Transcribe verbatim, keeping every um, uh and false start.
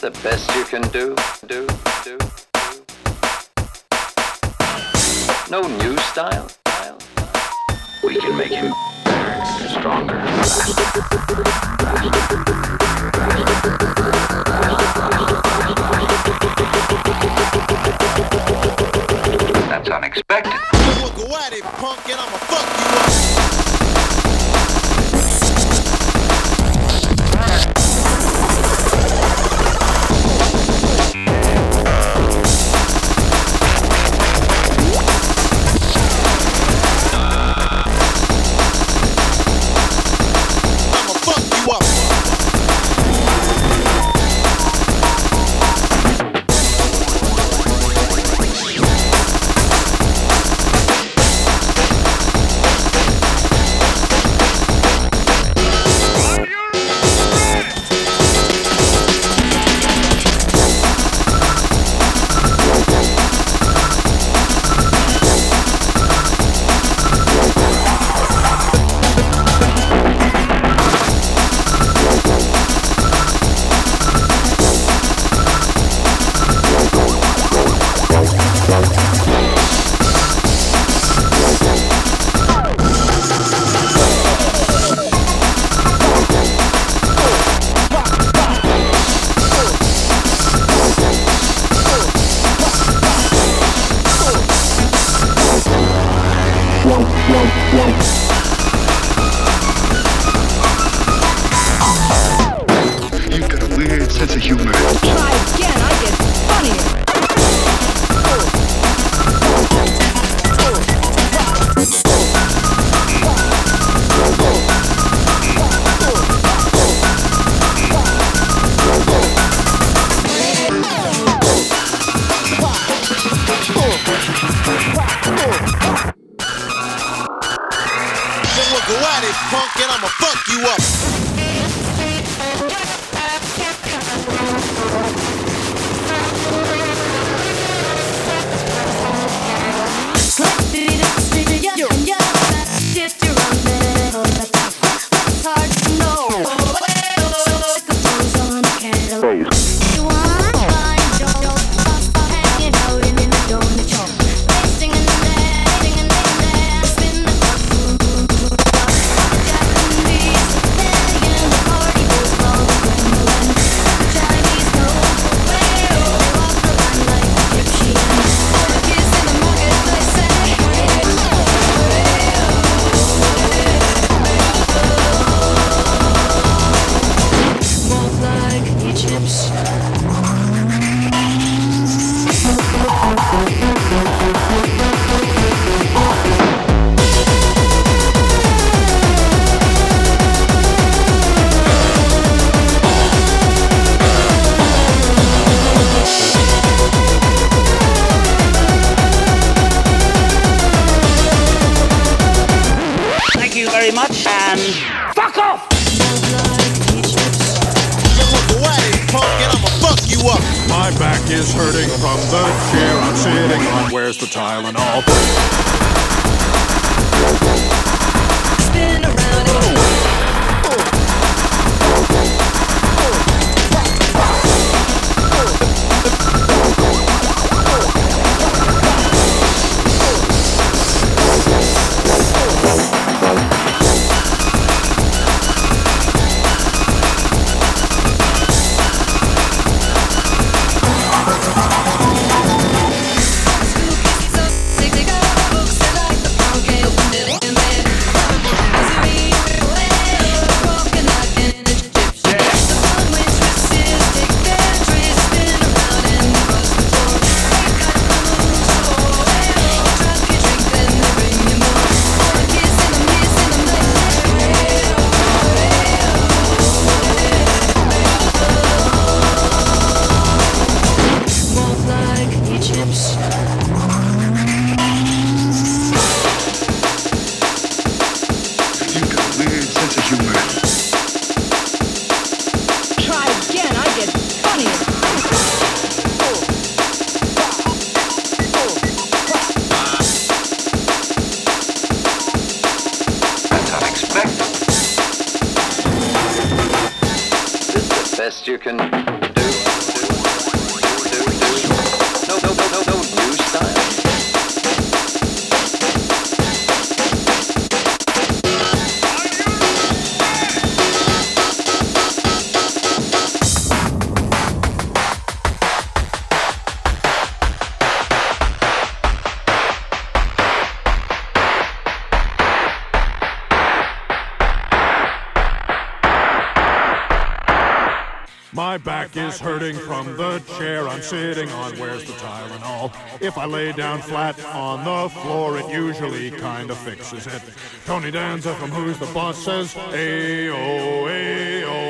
the best you can do, do, do, do. No new style, style, style. We can make him better, stronger, faster, faster. That's unexpected. I'ma go at it, punk, and I'ma fuck you up. You've got a weird sense of humor. Try again, I get funnier. Go at it, punk, and I'ma fuck you up. Very much and fuck off! My back is hurting from the chair I'm sitting on. Where's the Tylenol? Spin around and best you can do. My back is hurting from the chair I'm sitting on. Where's the Tylenol? If I lay down flat on the floor, it usually kinda fixes it. Tony Danza from Who's the Boss says, Ayo, Ayo.